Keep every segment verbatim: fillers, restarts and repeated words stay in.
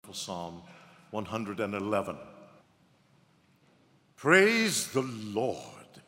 Gospel Psalm one hundred eleven. Praise the Lord.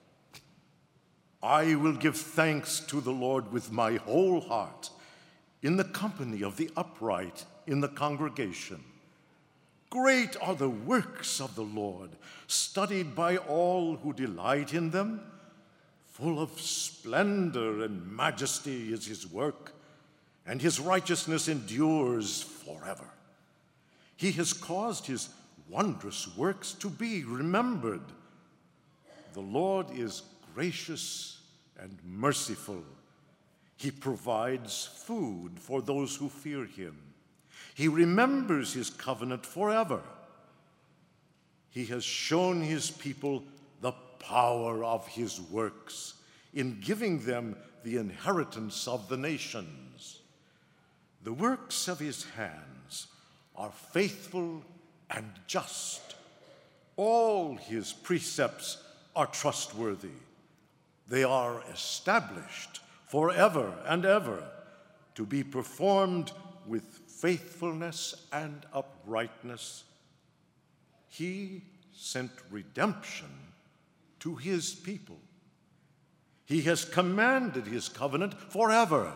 I will give thanks to the Lord with my whole heart, in the company of the upright in the congregation. Great are the works of the Lord, studied by all who delight in them. Full of splendor and majesty is his work, and his righteousness endures forever. He has caused his wondrous works to be remembered. The Lord is gracious and merciful. He provides food for those who fear him. He remembers his covenant forever. He has shown his people the power of his works in giving them the inheritance of the nations. The works of his hands are faithful and just. All his precepts are trustworthy. They are established forever and ever, to be performed with faithfulness and uprightness. He sent redemption to his people. He has commanded his covenant forever.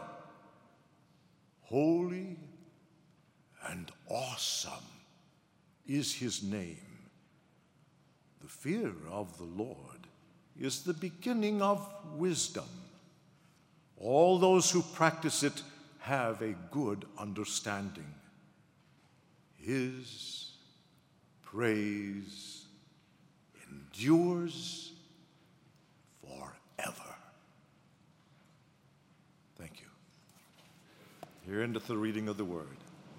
Holy and awesome is his name. The fear of the Lord is the beginning of wisdom. All those who practice it have a good understanding. His praise endures forever. Thank you. Here endeth the reading of the word.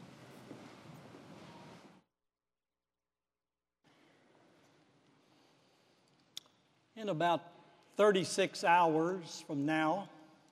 In about thirty-six hours from now,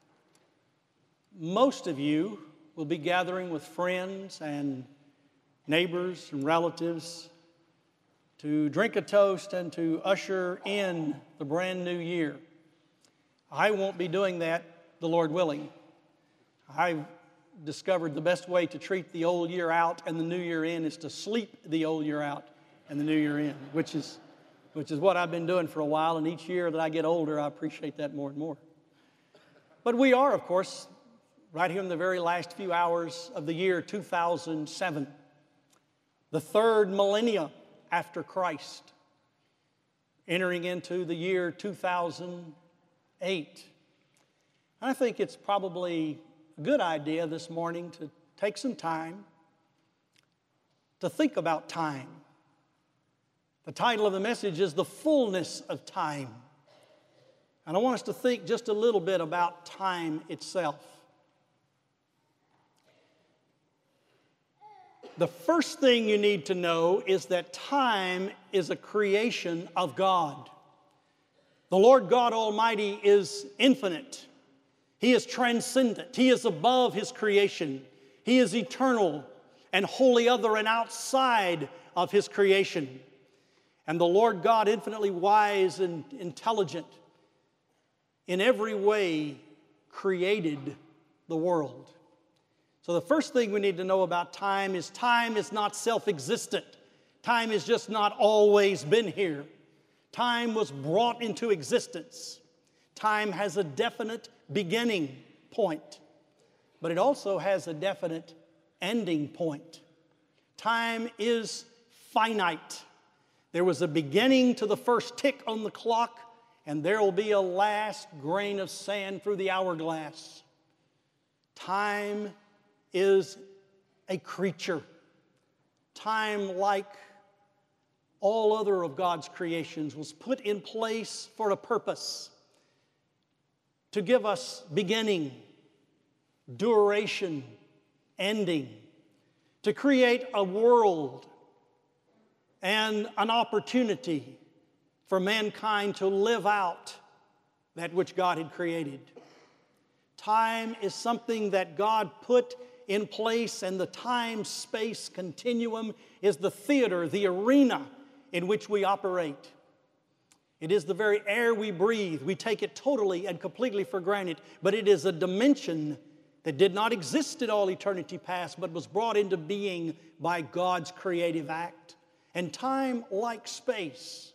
most of you will be gathering with friends and neighbors and relatives to drink a toast and to usher in the brand new year. I won't be doing that, the Lord willing. I've discovered the best way to treat the old year out and the new year in is to sleep the old year out and the new year in, which is which is what I've been doing for a while, and each year that I get older, I appreciate that more and more. But we are, of course, right here in the very last few hours of the year two thousand seven, the third millennia after Christ, entering into the year two thousand eight. I think it's probably a good idea this morning to take some time to think about time. The title of the message is The Fullness of Time. And I want us to think just a little bit about time itself. The first thing you need to know is that time is a creation of God. The Lord God Almighty is infinite. He is transcendent. He is above His creation. He is eternal and wholly other and outside of His creation. And the Lord God, infinitely wise and intelligent, in every way created the world. So the first thing we need to know about time is time is not self-existent. Time has just not always been here. Time was brought into existence. Time has a definite beginning point, but it also has a definite ending point. Time is finite. There was a beginning to the first tick on the clock, and there will be a last grain of sand through the hourglass. Time is a creature. Time, like all other of God's creations, was put in place for a purpose, to give us beginning, duration, ending, to create a world and an opportunity for mankind to live out that which God had created. Time is something that God put in place, and the time-space continuum is the theater, the arena in which we operate. It is the very air we breathe. We take it totally and completely for granted, but it is a dimension that did not exist in all eternity past, but was brought into being by God's creative act. And time, like space,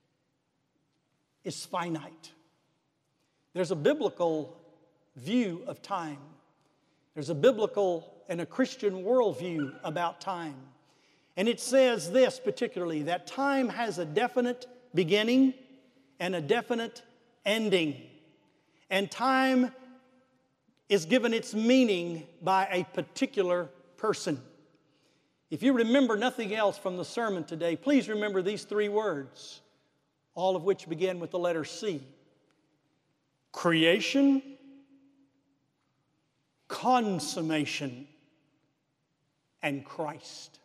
is finite. There's a biblical view of time. There's a biblical and a Christian worldview about time. And it says this particularly, that time has a definite beginning and a definite ending. And time is given its meaning by a particular person. If you remember nothing else from the sermon today, please remember these three words, all of which begin with the letter C. Creation, consummation, and Christ.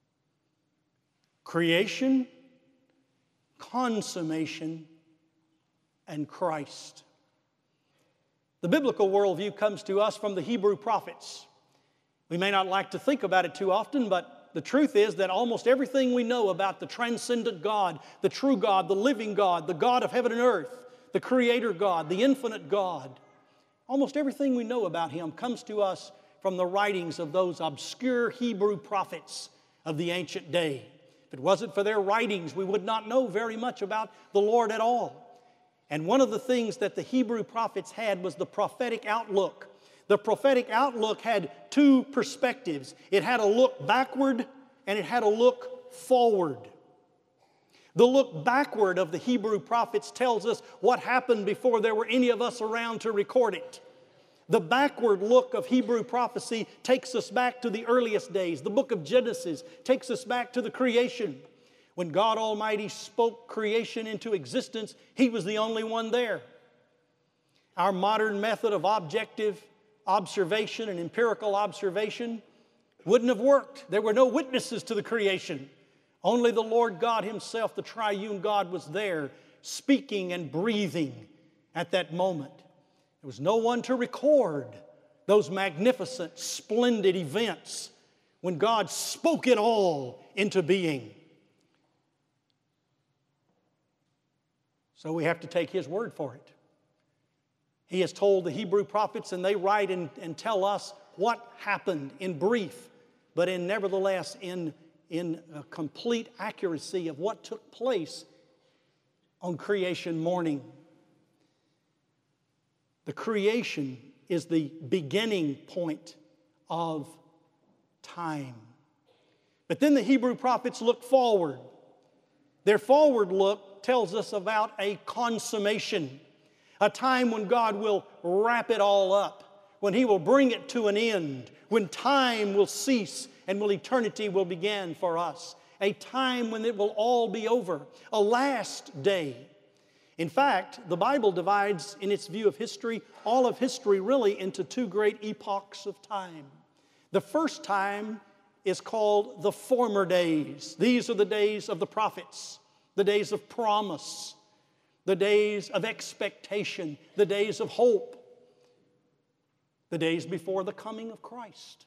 Creation, consummation, and Christ. The biblical worldview comes to us from the Hebrew prophets. We may not like to think about it too often, but the truth is that almost everything we know about the transcendent God, the true God, the living God, the God of heaven and earth, the Creator God, the infinite God, almost everything we know about Him comes to us from the writings of those obscure Hebrew prophets of the ancient day. If it wasn't for their writings, we would not know very much about the Lord at all. And one of the things that the Hebrew prophets had was the prophetic outlook. The prophetic outlook had two perspectives. It had a look backward and it had a look forward. The look backward of the Hebrew prophets tells us what happened before there were any of us around to record it. The backward look of Hebrew prophecy takes us back to the earliest days. The book of Genesis takes us back to the creation. When God Almighty spoke creation into existence, He was the only one there. Our modern method of objective observation and empirical observation wouldn't have worked. There were no witnesses to the creation. Only the Lord God Himself, the triune God, was there speaking and breathing at that moment. There was no one to record those magnificent, splendid events when God spoke it all into being. So we have to take His word for it. He has told the Hebrew prophets, and they write and, and tell us what happened in brief, but in nevertheless in, in a complete accuracy of what took place on creation morning. The creation is the beginning point of time. But then the Hebrew prophets look forward. Their forward look tells us about a consummation, a time when God will wrap it all up, when He will bring it to an end, when time will cease and when eternity will begin for us, a time when it will all be over, a last day. In fact, the Bible divides in its view of history, all of history really, into two great epochs of time. The first time is called the former days. These are the days of the prophets, the days of promise, the days of expectation, the days of hope, the days before the coming of Christ.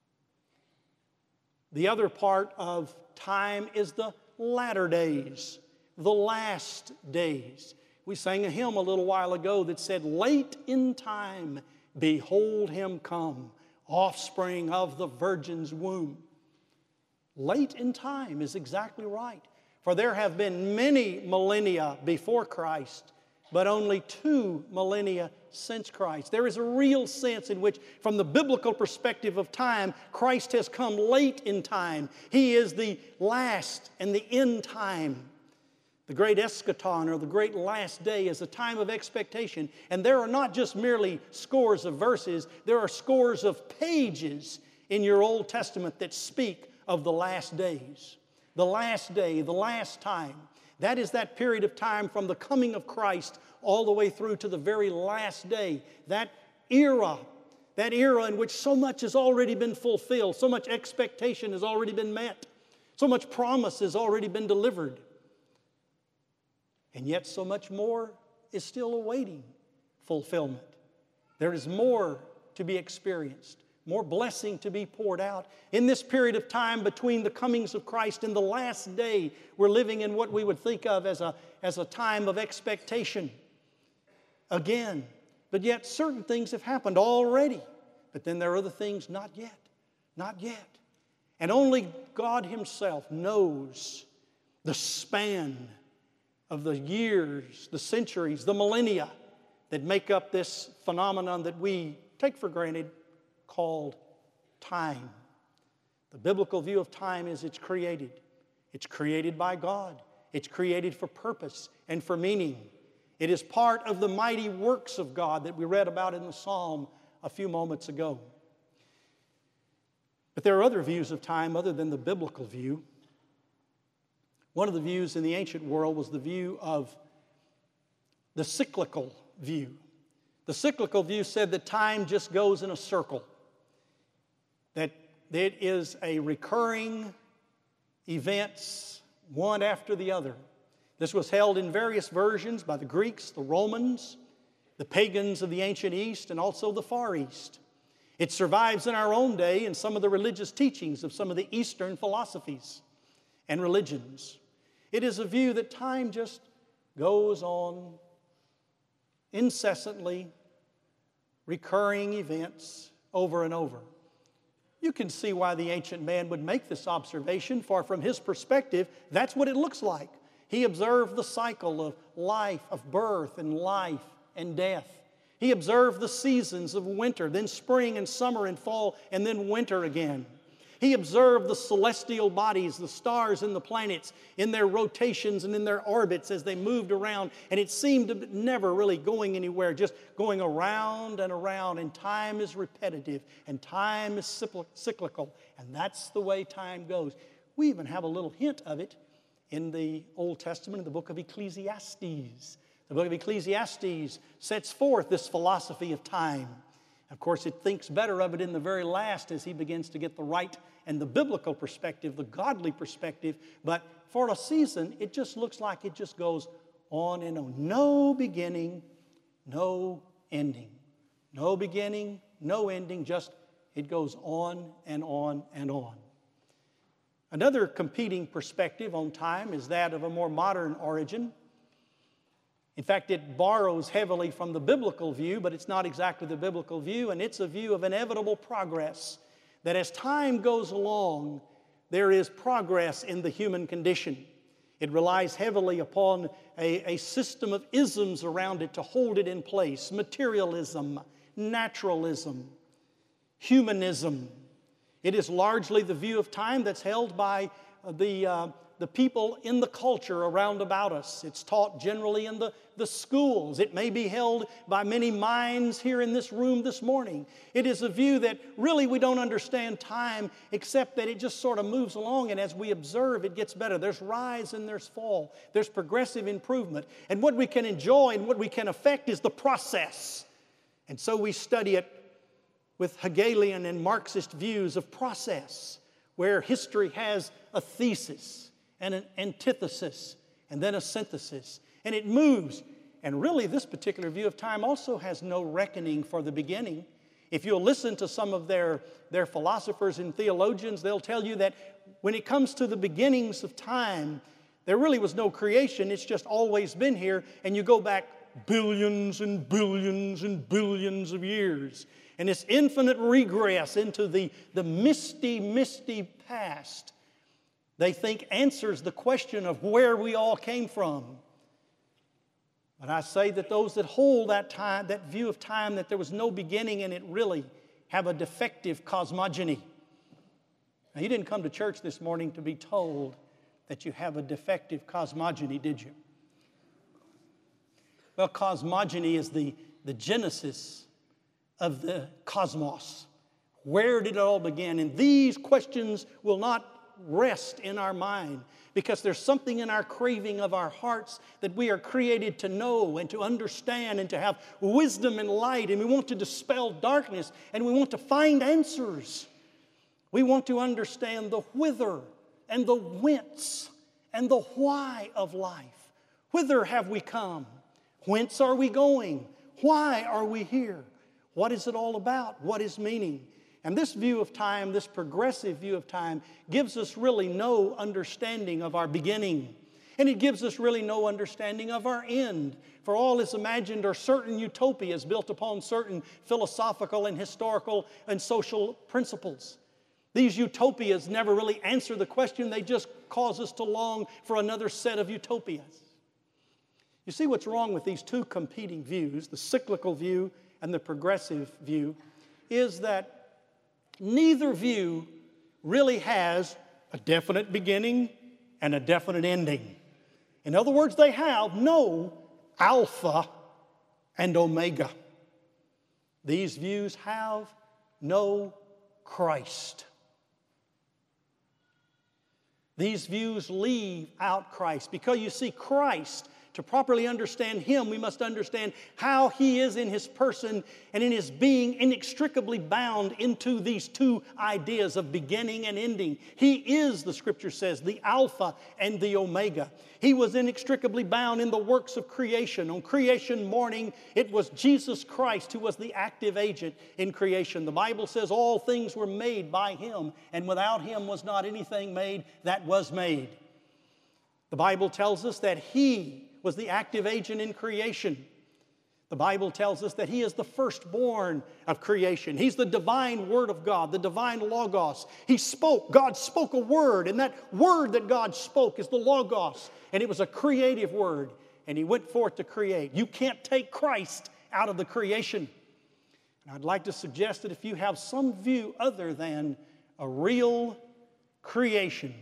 The other part of time is the latter days, the last days. We sang a hymn a little while ago that said, "Late in time, behold Him come, offspring of the Virgin's womb." Late in time is exactly right. For there have been many millennia before Christ, but only two millennia since Christ. There is a real sense in which, from the biblical perspective of time, Christ has come late in time. He is the last and the end time. The great eschaton, or the great last day, is a time of expectation. And there are not just merely scores of verses, there are scores of pages in your Old Testament that speak of the last days. The last day, the last time. That is that period of time from the coming of Christ all the way through to the very last day. That era, that era in which so much has already been fulfilled, so much expectation has already been met, so much promise has already been delivered. And yet so much more is still awaiting fulfillment. There is more to be experienced, more blessing to be poured out. In this period of time between the comings of Christ and the last day, we're living in what we would think of as a, as a time of expectation again. But yet certain things have happened already. But then there are other things, not yet, not yet. And only God Himself knows the span of the years, the centuries, the millennia that make up this phenomenon that we take for granted called time. The biblical view of time is it's created. It's created by God. It's created for purpose and for meaning. It is part of the mighty works of God that we read about in the psalm a few moments ago. But there are other views of time other than the biblical view. One of the views in the ancient world was the view of the cyclical view. The cyclical view said that time just goes in a circle, that it is a recurring events, one after the other. This was held in various versions by the Greeks, the Romans, the pagans of the ancient East, and also the Far East. It survives in our own day in some of the religious teachings of some of the Eastern philosophies and religions. It is a view that time just goes on incessantly, recurring events over and over. You can see why the ancient man would make this observation, for from his perspective, that's what it looks like. He observed the cycle of life, of birth and life and death. He observed the seasons of winter, then spring and summer and fall, and then winter again. He observed the celestial bodies, the stars and the planets, in their rotations and in their orbits as they moved around. And it seemed to be never really going anywhere, just going around and around. And time is repetitive, and time is cyclical. And that's the way time goes. We even have a little hint of it in the Old Testament, in the book of Ecclesiastes. The book of Ecclesiastes sets forth this philosophy of time. Of course, it thinks better of it in the very last as he begins to get the right and the biblical perspective, the godly perspective. But for a season, it just looks like it just goes on and on. No beginning, no ending. No beginning, no ending, just it goes on and on and on. Another competing perspective on time is that of a more modern origin. In fact, it borrows heavily from the biblical view, but it's not exactly the biblical view, and it's a view of inevitable progress. That as time goes along, there is progress in the human condition. It relies heavily upon a, a system of isms around it to hold it in place. Materialism, naturalism, humanism. It is largely the view of time that's held by the uh, the people in the culture around about us. It's taught generally in the, the schools. It may be held by many minds here in this room this morning. It is a view that really we don't understand time except that it just sort of moves along, and as we observe, it gets better. There's rise and there's fall. There's progressive improvement. And what we can enjoy and what we can affect is the process. And so we study it with Hegelian and Marxist views of process, where history has a thesis and an antithesis, and then a synthesis. And it moves. And really, this particular view of time also has no reckoning for the beginning. If you'll listen to some of their, their philosophers and theologians, they'll tell you that when it comes to the beginnings of time, there really was no creation. It's just always been here. And you go back billions and billions and billions of years. And this infinite regress into the, the misty, misty past, they think answers the question of where we all came from. But I say that those that hold that time, that view of time, that there was no beginning in it, really have a defective cosmogony. Now, you didn't come to church this morning to be told that you have a defective cosmogony, did you? Well, cosmogony is the, the genesis of the cosmos. Where did it all begin? And these questions will not rest in our mind, because there's something in our craving of our hearts that we are created to know and to understand and to have wisdom and light, and we want to dispel darkness, and we want to find answers. We want to understand the whither and the whence and the why of life. Whither have we come? Whence are we going? Why are we here? What is it all about? What is meaning? And this view of time, this progressive view of time, gives us really no understanding of our beginning. And it gives us really no understanding of our end. For all is imagined are certain utopias built upon certain philosophical and historical and social principles. These utopias never really answer the question. They just cause us to long for another set of utopias. You see what's wrong with these two competing views, the cyclical view and the progressive view, is that neither view really has a definite beginning and a definite ending. In other words, they have no Alpha and Omega. These views have no Christ. These views leave out Christ, because you see, Christ, to properly understand Him, we must understand how He is in His person and in His being inextricably bound into these two ideas of beginning and ending. He is, the Scripture says, the Alpha and the Omega. He was inextricably bound in the works of creation. On creation morning, it was Jesus Christ who was the active agent in creation. The Bible says all things were made by Him, and without Him was not anything made that was made. The Bible tells us that He was the active agent in creation. The Bible tells us that He is the firstborn of creation. He's the divine Word of God, the divine Logos. He spoke. God spoke a word, and that word that God spoke is the Logos, and it was a creative word, and He went forth to create. You can't take Christ out of the creation. And I'd like to suggest that if you have some view other than a real creation,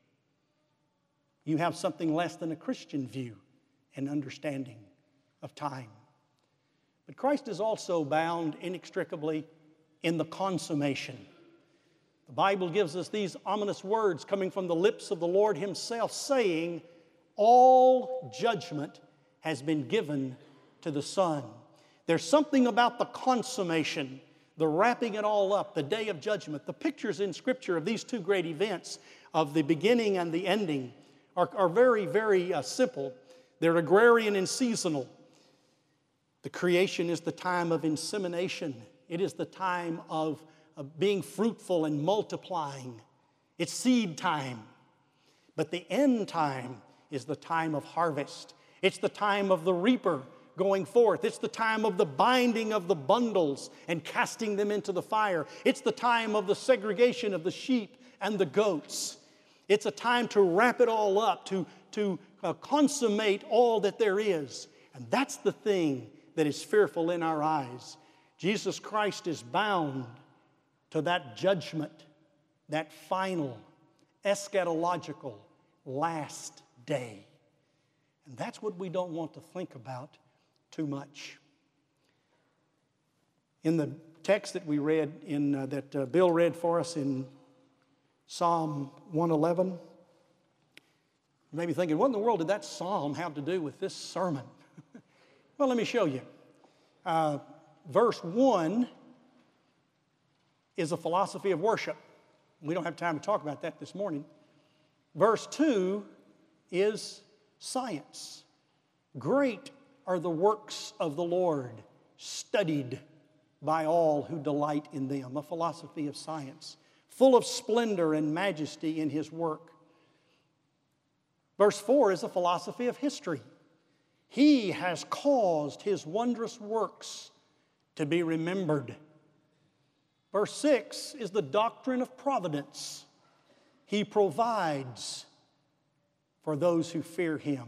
you have something less than a Christian view and understanding of time. But Christ is also bound inextricably in the consummation. The Bible gives us these ominous words coming from the lips of the Lord Himself, saying, all judgment has been given to the Son. There's something about the consummation, the wrapping it all up, the day of judgment. The pictures in Scripture of these two great events, of the beginning and the ending, are, are very, very uh, simple. They're agrarian and seasonal. The creation is the time of insemination. It is the time of, of being fruitful and multiplying. It's seed time. But the end time is the time of harvest. It's the time of the reaper going forth. It's the time of the binding of the bundles and casting them into the fire. It's the time of the segregation of the sheep and the goats. It's a time to wrap it all up, to, to uh, consummate all that there is. And that's the thing that is fearful in our eyes. Jesus Christ is bound to that judgment, that final, eschatological, last day. And that's what we don't want to think about too much. In the text that we read, in uh, that uh, Bill read for us in Psalm one eleven, you may be thinking, what in the world did that psalm have to do with this sermon? Well, let me show you. Uh, verse one is a philosophy of worship. We don't have time to talk about that this morning. Verse two is science. Great are the works of the Lord, studied by all who delight in them. A philosophy of science, full of splendor and majesty in His work. Verse four is a philosophy of history. He has caused His wondrous works to be remembered. Verse six is the doctrine of providence. He provides for those who fear Him.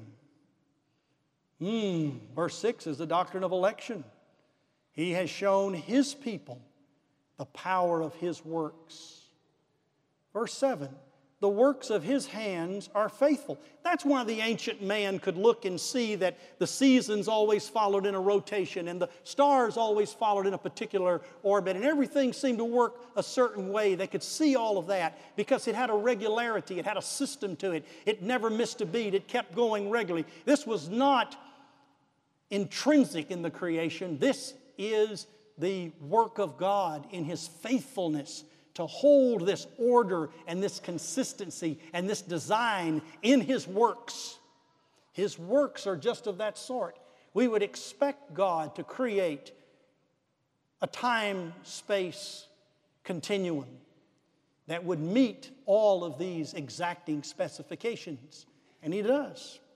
Mm, verse six is the doctrine of election. He has shown His people the power of His works. Verse seven, the works of His hands are faithful. That's why the ancient man could look and see that the seasons always followed in a rotation and the stars always followed in a particular orbit, and everything seemed to work a certain way. They could see all of that because it had a regularity, it had a system to it. It never missed a beat, it kept going regularly. This was not intrinsic in the creation. This is the work of God in His faithfulness to hold this order and this consistency and this design in His works. His works are just of that sort. We would expect God to create a time-space continuum that would meet all of these exacting specifications, and He does.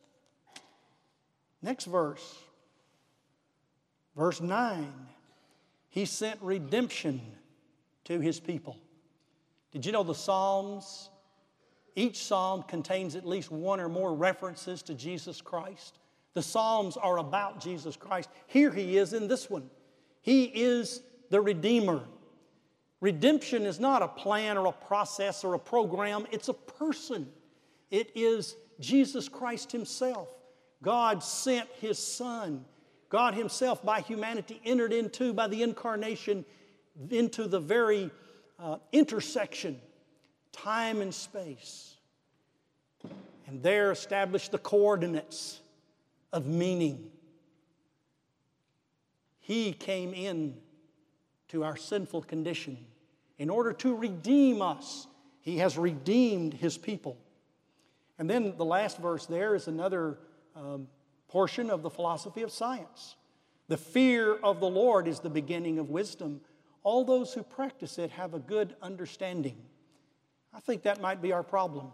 Next verse, verse nine. He sent redemption to His people. Did you know the Psalms, each psalm contains at least one or more references to Jesus Christ? The Psalms are about Jesus Christ. Here He is in this one. He is the Redeemer. Redemption is not a plan or a process or a program. It's a person. It is Jesus Christ Himself. God sent His Son. God Himself, by humanity, entered into, by the incarnation, into the very uh, intersection, time and space, and there established the coordinates of meaning. He came in to our sinful condition in order to redeem us. He has redeemed His people. And then the last verse there is another um, portion of the philosophy of science. The fear of the Lord is the beginning of wisdom. All those who practice it have a good understanding. I think that might be our problem.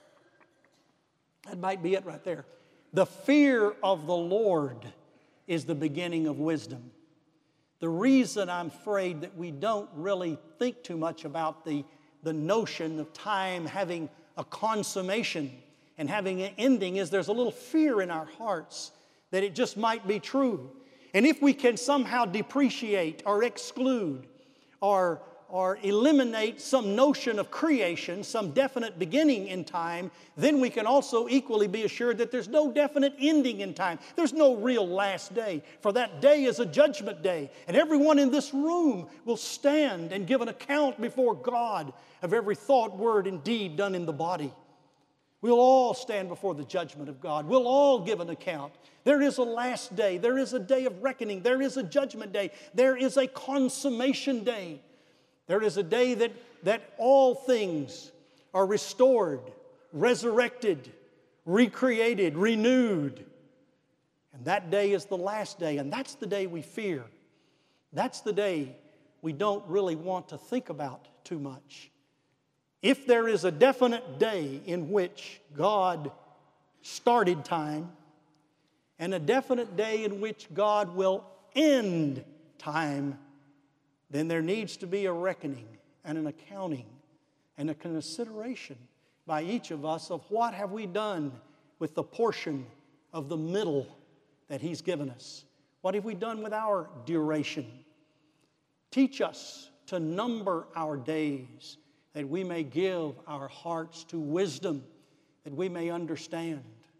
That might be it right there. The fear of the Lord is the beginning of wisdom. The reason I'm afraid that we don't really think too much about the, the notion of time having a consummation and having an ending is there's a little fear in our hearts that it just might be true. And if we can somehow depreciate or exclude or, or eliminate some notion of creation, some definite beginning in time, then we can also equally be assured that there's no definite ending in time. There's no real last day. For that day is a judgment day. And everyone in this room will stand and give an account before God of every thought, word, and deed done in the body. We'll all stand before the judgment of God. We'll all give an account. There is a last day. There is a day of reckoning. There is a judgment day. There is a consummation day. There is a day that, that all things are restored, resurrected, recreated, renewed. And that day is the last day, and that's the day we fear. That's the day we don't really want to think about too much. If there is a definite day in which God started time and a definite day in which God will end time, then there needs to be a reckoning and an accounting and a consideration by each of us of what have we done with the portion of the middle that He's given us. What have we done with our duration? Teach us to number our days, that we may give our hearts to wisdom, that we may understand.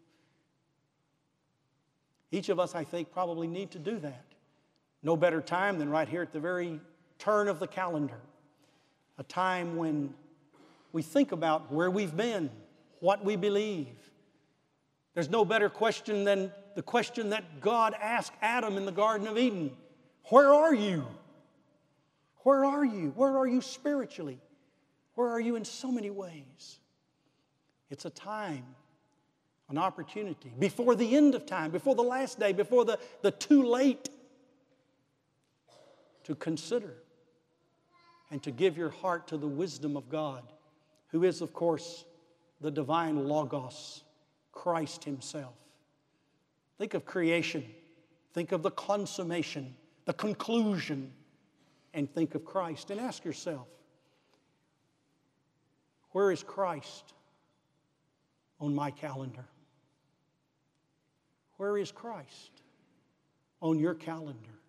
Each of us, I think, probably need to do that. No better time than right here at the very turn of the calendar. A time when we think about where we've been, what we believe. There's no better question than the question that God asked Adam in the Garden of Eden. Where are you? Where are you? Where are you spiritually? Where are you in so many ways? It's a time, an opportunity, before the end of time, before the last day, before the, the too late, to consider and to give your heart to the wisdom of God, who is, of course, the divine Logos, Christ Himself. Think of creation. Think of the consummation, the conclusion, and think of Christ. And ask yourself, where is Christ on my calendar? Where is Christ on your calendar?